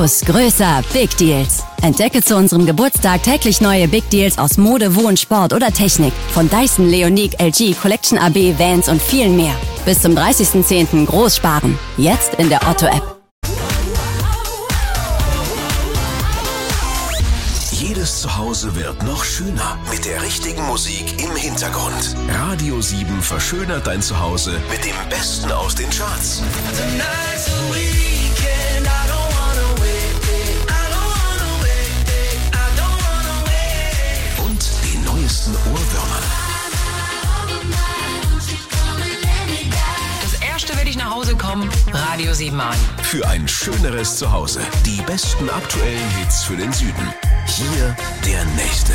Groß, größer, Big Deals. Entdecke zu unserem Geburtstag täglich neue Big Deals aus Mode, Wohn, Sport oder Technik. Von Dyson, Leonique, LG, Collection AB, Vans und viel mehr. Bis zum 30.10. groß sparen. Jetzt in der Otto-App. Jedes Zuhause wird noch schöner mit der richtigen Musik im Hintergrund. Radio 7 verschönert dein Zuhause mit dem Besten aus den Charts. Und den neuesten Ohrwürmern. Das erste, wenn ich nach Hause komme, Radio 7 an. Für ein schöneres Zuhause. Die besten aktuellen Hits für den Süden. Hier der nächste.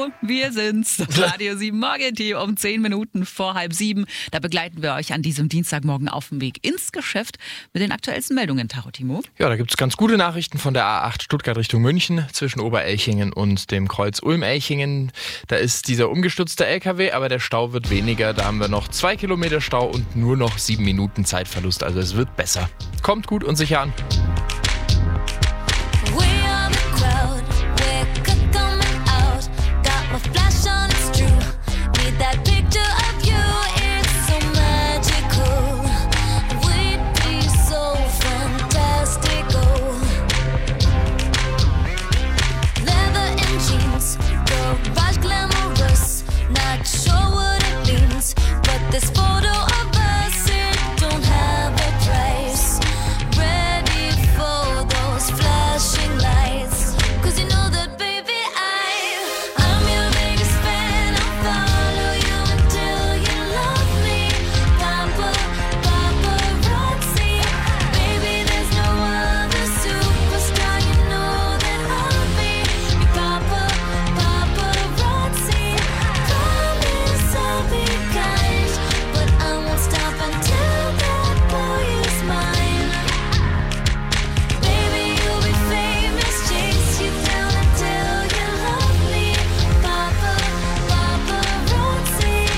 Hallo, wir sind's. Das Radio 7 Morgenteam um 10 Minuten vor 6:30. Da begleiten wir euch an diesem Dienstagmorgen auf dem Weg ins Geschäft mit den aktuellsten Meldungen. Taro, Timo? Ja, da gibt es ganz gute Nachrichten von der A8 Stuttgart Richtung München zwischen Oberelchingen und dem Kreuz Ulm-Elchingen. Da ist dieser umgestürzte LKW, aber der Stau wird weniger. Da haben wir noch 2 Kilometer Stau und nur noch 7 Minuten Zeitverlust. Also es wird besser. Kommt gut und sicher an. This photo of us, it don't have a price. Ready for those flashing lights. 'Cause you know that, baby, I'm your biggest fan. I'll follow you until you love me. Papa, paparazzi. Baby, there's no other superstar. You know that I'll be your papa, paparazzi. Promise I'll be kind. Stop until that boy is mine. Baby, you'll be famous. Chase you down until you love me. Papa, paparazzi.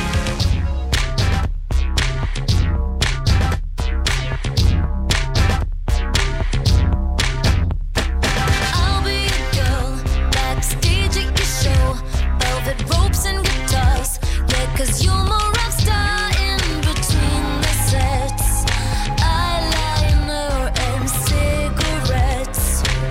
I'll be a girl backstage at your show. Velvet ropes and guitars. Yeah, 'cause you're my rock star. Eyeliner and cigarettes.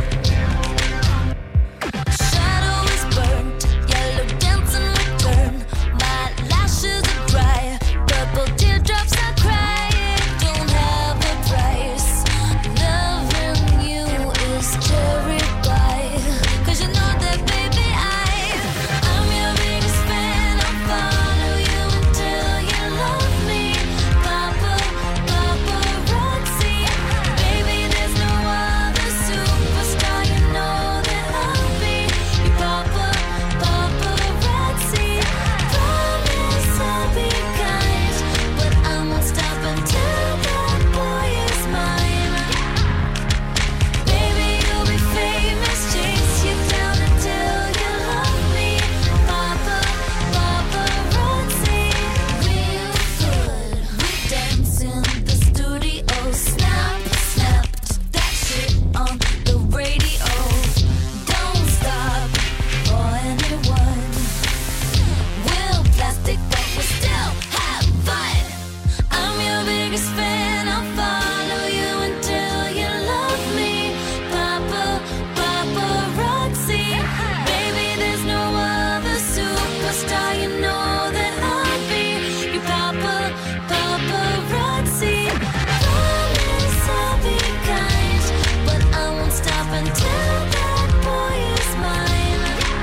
Shadow is burnt, yellow dancing return. My lashes are dry, purple teardrops I cry. It don't have a price. Loving you is cherry pie. 'Cause you know that, baby, I'm your biggest fan. I'll follow you until you love me. Papa, paparazzi. Baby, there's no other superstar. You know that I'll be your papa, paparazzi. Promise I'll be kind, but I won't stop until that boy is mine. Baby, you'll be famous. Chase you down until you love me. Papa, paparazzi. Real good. We dance in the studio. Snap, snapped that shit on the radio. Don't stop for anyone. We'll plastic, but we still have fun. I'm your biggest fan. I'll follow you until you love me. Papa, paparazzi. Baby, there's no other superstar. You know that I'll be your papa, paparazzi. Promise I'll be kind, but I won't stop until that boy is mine.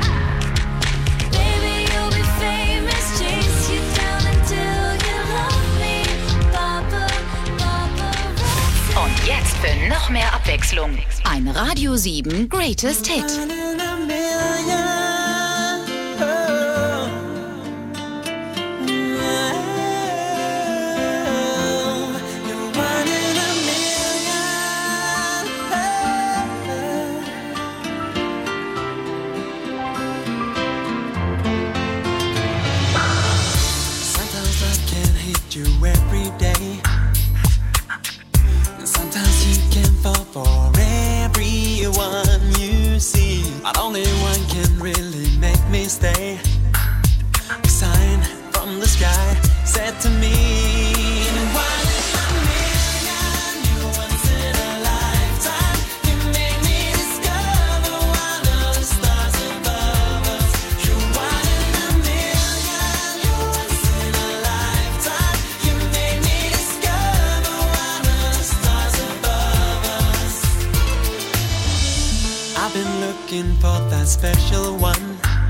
Baby, you'll be famous. Chase you down until you love me. Papa, paparazzi. Und jetzt für noch mehr Abwechslung. Ein Radio 7 Greatest Hit. Sometimes I can hit you every day. And sometimes you can fall for everyone you see. But only one can really make me stay. A sign from the sky said to me, "One in a million, you're once in a lifetime. You made me discover one of the stars above us. You're one in a million, you're once in a lifetime. You made me discover one of the stars above us." I've been looking for that special one,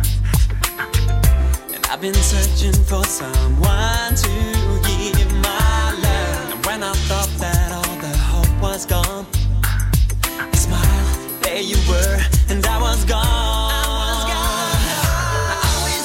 and I've been searching for someone to give my love. And when I thought that all the hope was gone, I smiled, there you were, and I was gone. I was gone. I always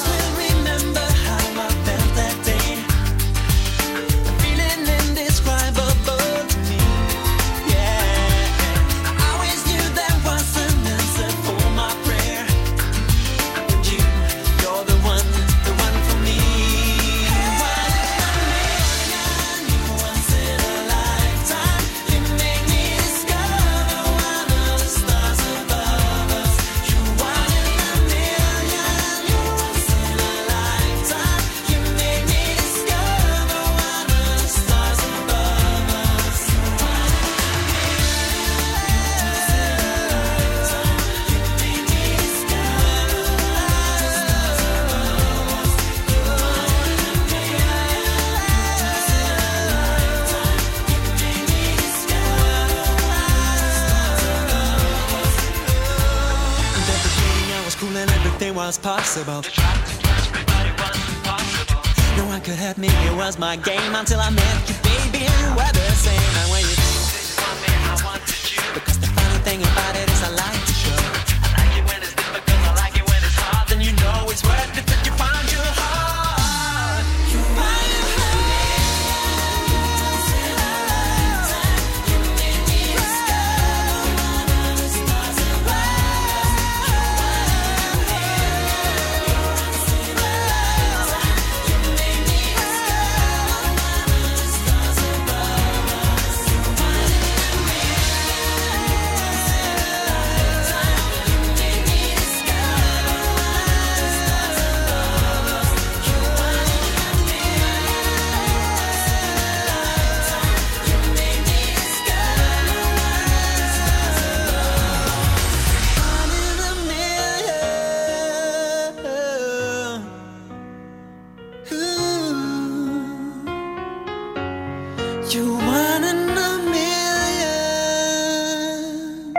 impossible. No one could hurt me, it was my game until I met you, baby. You were the same, and when you want me, I wanted you. Because the funny thing about it is I like to show. I like it when it's difficult, I like it when it's hard. Then you know it's worth it that you found your heart. You want it. You one in a million.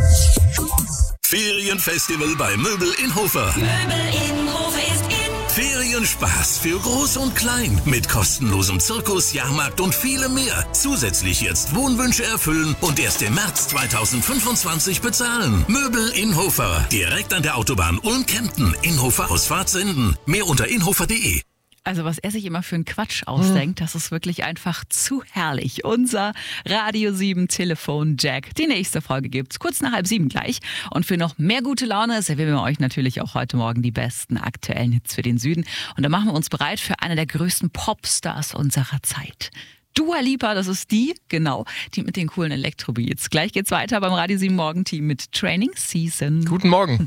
Ferienfestival bei Möbel in Hofer. Möbel in Hofer ist in. Ferienspaß für Groß und Klein mit kostenlosem Zirkus, Jahrmarkt und vielem mehr. Zusätzlich jetzt Wohnwünsche erfüllen und erst im März 2025 bezahlen. Möbel in Hofer. Direkt an der Autobahn Ulm-Kempten. In Hofer Ausfahrt senden. Mehr unter inhofer.de. Also was er sich immer für einen Quatsch ausdenkt, das ist wirklich einfach zu herrlich. Unser Radio 7 Telefon Jack. Die nächste Folge gibt's kurz nach 6:30 gleich. Und für noch mehr gute Laune servieren wir euch natürlich auch heute Morgen die besten aktuellen Hits für den Süden. Und da machen wir uns bereit für eine der größten Popstars unserer Zeit. Dua Lipa, das ist die mit den coolen Elektrobeats. Gleich geht's weiter beim Radio 7 Morgenteam mit Training Season. Guten Morgen.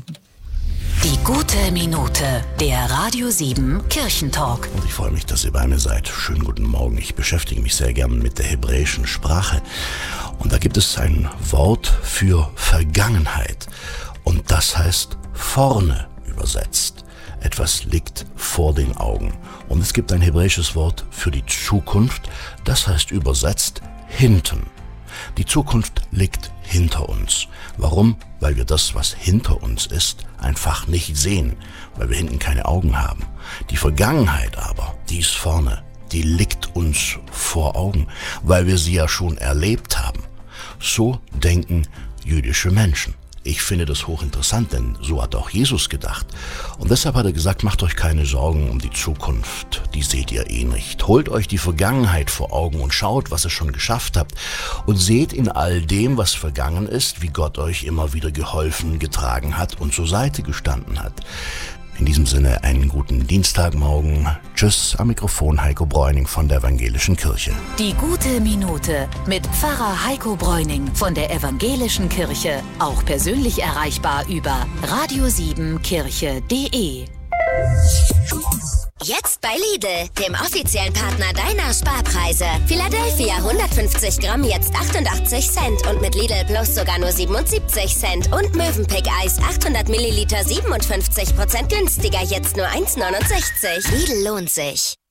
Die gute Minute, der Radio 7 Kirchentalk. Und ich freue mich, dass ihr bei mir seid. Schönen guten Morgen. Ich beschäftige mich sehr gern mit der hebräischen Sprache. Und da gibt es ein Wort für Vergangenheit. Und das heißt vorne übersetzt. Etwas liegt vor den Augen. Und es gibt ein hebräisches Wort für die Zukunft. Das heißt übersetzt hinten. Die Zukunft liegt hinter uns. Warum? Weil wir das, was hinter uns ist, einfach nicht sehen, weil wir hinten keine Augen haben. Die Vergangenheit aber, die ist vorne, die liegt uns vor Augen, weil wir sie ja schon erlebt haben. So denken jüdische Menschen. Ich finde das hochinteressant, denn so hat auch Jesus gedacht. Und deshalb hat er gesagt, macht euch keine Sorgen um die Zukunft, die seht ihr eh nicht. Holt euch die Vergangenheit vor Augen und schaut, was ihr schon geschafft habt. Und seht in all dem, was vergangen ist, wie Gott euch immer wieder geholfen, getragen hat und zur Seite gestanden hat. In diesem Sinne einen guten Dienstagmorgen. Tschüss, am Mikrofon Heiko Bräuning von der Evangelischen Kirche. Die gute Minute mit Pfarrer Heiko Bräuning von der Evangelischen Kirche. Auch persönlich erreichbar über radio7kirche.de. Jetzt bei Lidl, dem offiziellen Partner deiner Sparpreise. Philadelphia 150 Gramm jetzt 88 Cent und mit Lidl Plus sogar nur 77 Cent. Und Mövenpick Eis 800 Milliliter 57% günstiger, jetzt nur 1,69. Lidl lohnt sich.